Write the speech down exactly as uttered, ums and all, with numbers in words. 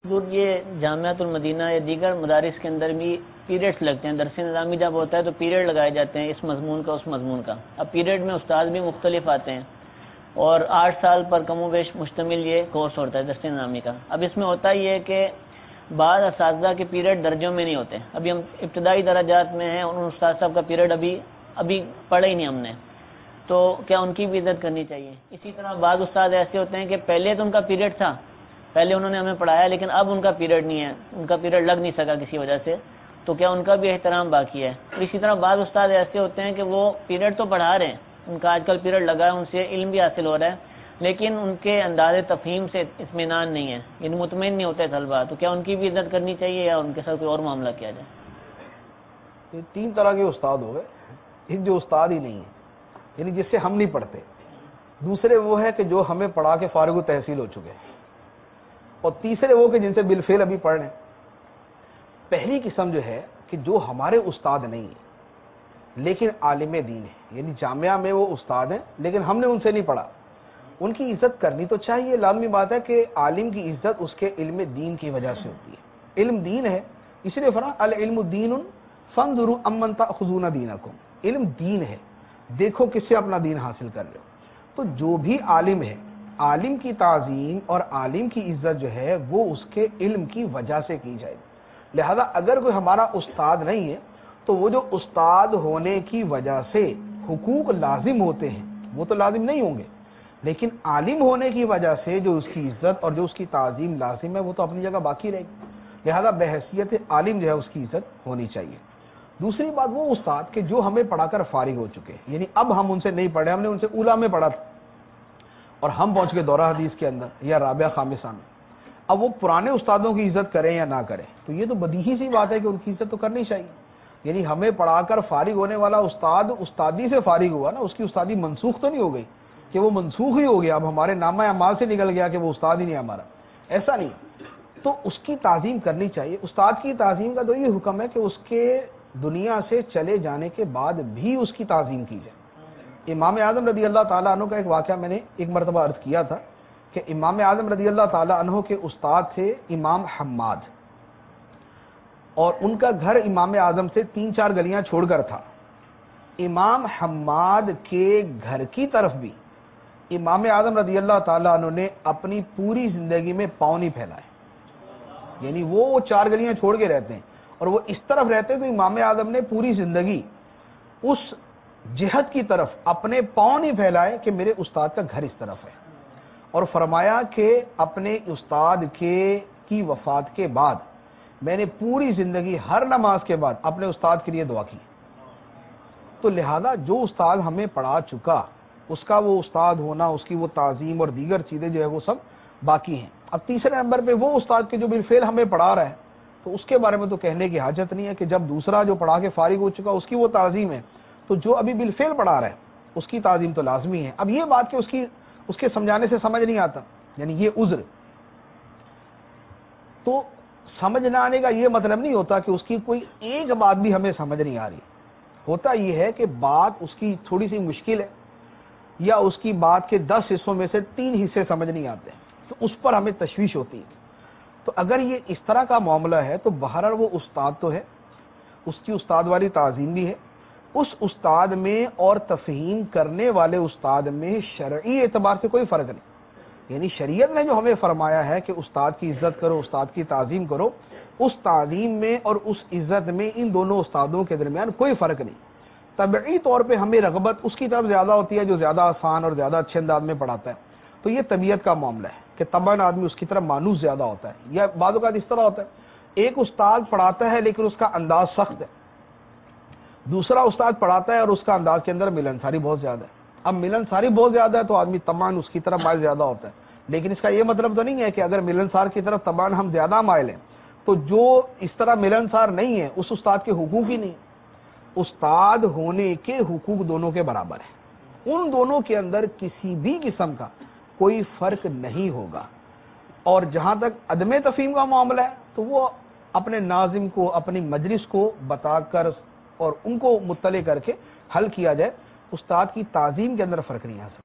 حضور یہ جامعۃ المدینہ یا دیگر مدارس کے اندر بھی پیریڈز لگتے ہیں، درس نظامی جب ہوتا ہے تو پیریڈ لگائے جاتے ہیں، اس مضمون کا اس مضمون کا۔ اب پیریڈ میں استاد بھی مختلف آتے ہیں اور آٹھ سال پر کم و بیش مشتمل یہ کورس ہوتا ہے درس نظامی کا۔ اب اس میں ہوتا یہ ہے کہ بعض اساتذہ کے پیریڈ درجوں میں نہیں ہوتے، ابھی ہم ابتدائی درجات میں ہیں اور ان استاد صاحب کا پیریڈ ابھی ابھی پڑھا ہی نہیں ہم نے، تو کیا ان کی بھی عزت کرنی چاہیے؟ اسی طرح بعض استاد ایسے ہوتے ہیں کہ پہلے تو ان کا پیریڈ تھا، پہلے انہوں نے ہمیں پڑھایا لیکن اب ان کا پیریڈ نہیں ہے، ان کا پیریڈ لگ نہیں سکا کسی وجہ سے، تو کیا ان کا بھی احترام باقی ہے؟ اسی طرح بعض استاد ایسے ہوتے ہیں کہ وہ پیریڈ تو پڑھا رہے ہیں، ان کا آج کل پیریڈ لگا ہے، ان سے علم بھی حاصل ہو رہا ہے، لیکن ان کے انداز تفہیم سے اطمینان نہیں ہے، یعنی مطمئن نہیں ہوتے طلبہ، تو کیا ان کی بھی عزت کرنی چاہیے یا ان کے ساتھ کوئی اور معاملہ کیا جائے؟ تین طرح کے استاد ہو گئے، ایک جو استاد ہی نہیں ہے، یعنی جس سے ہم نہیں پڑھتے، دوسرے وہ ہے کہ جو ہمیں پڑھا کے فارغ التحصیل ہو چکے ہیں، اور تیسرے وہ کہ جن سے بالفعل ابھی پڑھ رہے ہیں۔ پہلی قسم جو ہے کہ جو ہمارے استاد نہیں ہیں لیکن عالم دین ہے، یعنی جامعہ میں وہ استاد ہیں لیکن ہم نے ان سے نہیں پڑھا، ان کی عزت کرنی تو چاہیے، لازمی بات ہے کہ عالم کی عزت اس کے علم دین کی وجہ سے ہوتی ہے، علم دین ہے، اس لیے فرمایا العلم دین فانظروا امن تاخذون دینکم، علم دین ہے، دیکھو کس سے اپنا دین حاصل کر رہے ہو۔ تو جو بھی عالم ہے، عالم کی تعظیم اور عالم کی عزت جو ہے وہ اس کے علم کی وجہ سے کی جائے گی۔ لہذا اگر کوئی ہمارا استاد نہیں ہے تو وہ جو استاد ہونے کی وجہ سے حقوق لازم ہوتے ہیں وہ تو لازم نہیں ہوں گے، لیکن عالم ہونے کی وجہ سے جو اس کی عزت اور جو اس کی تعظیم لازم ہے وہ تو اپنی جگہ باقی رہے گی، لہذا بحیثیت عالم جو ہے اس کی عزت ہونی چاہیے۔ دوسری بات وہ استاد کہ جو ہمیں پڑھا کر فارغ ہو چکے، یعنی اب ہم ان سے نہیں پڑھے، ہم نے ان سے اولا میں پڑھا تھا اور ہم پہنچ گئے دورہ حدیث کے اندر یا رابعہ خامسہ میں، اب وہ پرانے استادوں کی عزت کریں یا نہ کریں تو یہ تو بدیہی سی بات ہے کہ ان کی عزت تو کرنی چاہیے، یعنی ہمیں پڑھا کر فارغ ہونے والا استاد استادی سے فارغ ہوا نا، اس کی استادی منسوخ تو نہیں ہو گئی کہ وہ منسوخ ہی ہو گیا، اب ہمارے نامہ اعمال سے نکل گیا کہ وہ استاد ہی نہیں ہمارا، ایسا نہیں، تو اس کی تعظیم کرنی چاہیے۔ استاد کی تعظیم کا تو یہ حکم ہے کہ اس کے دنیا سے چلے جانے کے بعد بھی اس کی تعظیم کی جائے۔ امام اعظم رضی اللہ تعالیٰ عنہ کا ایک واقعہ میں نے ایک مرتبہ عرض کیا تھا کہ امام اعظم رضی اللہ تعالیٰ عنہ کے استاد تھے امام حماد، اور ان کا گھر امام اعظم سے تین چار گلیاں چھوڑ کر تھا۔ امام حماد کے گھر کی طرف بھی امام اعظم رضی اللہ تعالیٰ عنہ نے اپنی پوری زندگی میں پاؤں نہیں پھیلائے، یعنی وہ چار گلیاں چھوڑ کے رہتے ہیں اور وہ اس طرف رہتے تو امام اعظم نے پوری زندگی اس جہت کی طرف اپنے پاؤں نہیں پھیلائے کہ میرے استاد کا گھر اس طرف ہے، اور فرمایا کہ اپنے استاد کے کی وفات کے بعد میں نے پوری زندگی ہر نماز کے بعد اپنے استاد کے لیے دعا کی۔ تو لہذا جو استاد ہمیں پڑھا چکا اس کا وہ استاد ہونا، اس کی وہ تعظیم اور دیگر چیزیں جو ہے وہ سب باقی ہیں۔ اب تیسرے نمبر پہ وہ استاد کے جو بالفعل ہمیں پڑھا رہا ہے تو اس کے بارے میں تو کہنے کی حاجت نہیں ہے کہ جب دوسرا جو پڑھا کے فارغ ہو چکا اس کی وہ تعظیم ہے، تو جو ابھی بالفعل پڑھا رہا ہے اس کی تعظیم تو لازمی ہے۔ اب یہ بات کہ اس کی اس کے سمجھانے سے سمجھ نہیں آتا، یعنی یہ عذر، تو سمجھ نہ آنے کا یہ مطلب نہیں ہوتا کہ اس کی کوئی ایک بات بھی ہمیں سمجھ نہیں آ رہی، ہوتا یہ ہے کہ بات اس کی تھوڑی سی مشکل ہے یا اس کی بات کے دس حصوں میں سے تین حصے سمجھ نہیں آتے، تو اس پر ہمیں تشویش ہوتی ہے۔ تو اگر یہ اس طرح کا معاملہ ہے تو بہرحال وہ استاد تو ہے، اس کی استاد والی تعظیم بھی ہے، اس استاد میں اور تفہیم کرنے والے استاد میں شرعی اعتبار سے کوئی فرق نہیں، یعنی شریعت نے جو ہمیں فرمایا ہے کہ استاد کی عزت کرو، استاد کی تعظیم کرو، اس تعظیم میں اور اس عزت میں ان دونوں استادوں کے درمیان کوئی فرق نہیں۔ طبعی طور پہ ہمیں رغبت اس کی طرف زیادہ ہوتی ہے جو زیادہ آسان اور زیادہ اچھے انداز میں پڑھاتا ہے، تو یہ طبیعت کا معاملہ ہے کہ طبعاً آدمی اس کی طرف مانوس زیادہ ہوتا ہے، یا بعض اوقات اس طرح ہوتا ہے ایک استاد پڑھاتا ہے لیکن اس کا انداز سخت ہے، دوسرا استاد پڑھاتا ہے اور اس کا انداز کے اندر ملنساری بہت زیادہ ہے۔ اب ملنساری بہت زیادہ ہے تو آدمی طبعاً اس کی طرف مائل زیادہ ہوتا ہے، لیکن اس کا یہ مطلب تو نہیں ہے کہ اگر ملنسار کی طرف طبعاً ہم زیادہ مائل ہیں تو جو اس طرح ملنسار نہیں ہے اس استاد کے حقوق ہی نہیں۔ استاد ہونے کے حقوق دونوں کے برابر ہیں، ان دونوں کے اندر کسی بھی قسم کا کوئی فرق نہیں ہوگا، اور جہاں تک عدم تفہیم کا معاملہ ہے تو وہ اپنے ناظم کو اپنی مجلس کو بتا کر اور ان کو مطلع کر کے حل کیا جائے، استاد کی تعظیم کے اندر فرق نہیں آ سکتا۔